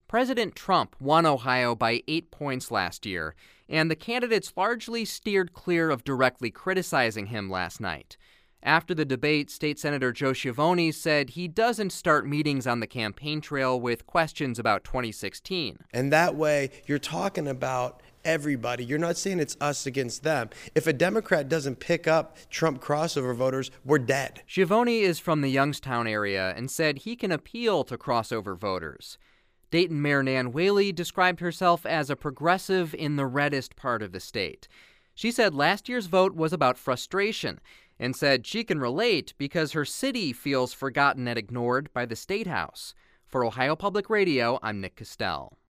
President Trump won Ohio by 8 points last year, and the candidates largely steered clear of directly criticizing him last night. After the debate, State Senator Joe Schiavone said he doesn't start meetings on the campaign trail with questions about 2016. And that way, you're talking about everybody. You're not saying it's us against them. If a Democrat doesn't pick up Trump crossover voters, we're dead. Schiavone is from the Youngstown area and said he can appeal to crossover voters. Dayton Mayor Nan Whaley described herself as a progressive in the reddest part of the state. She said last year's vote was about frustration and said she can relate because her city feels forgotten and ignored by the State House. For Ohio Public Radio, I'm Nick Costell.